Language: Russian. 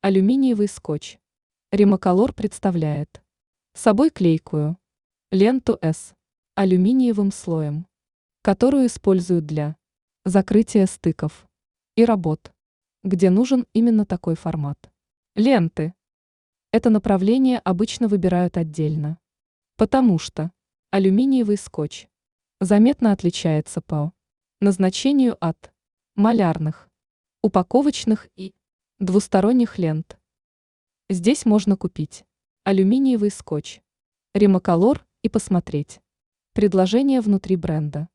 Алюминиевый скотч. Римоколор представляет собой клейкую ленту с алюминиевым слоем, которую используют для закрытия стыков и работ, где нужен именно такой формат. Ленты. Это направление обычно выбирают отдельно, потому что алюминиевый скотч заметно отличается по назначению от малярных, упаковочных и двусторонних лент. Здесь можно купить алюминиевый скотч Римоколор и посмотреть предложения внутри бренда.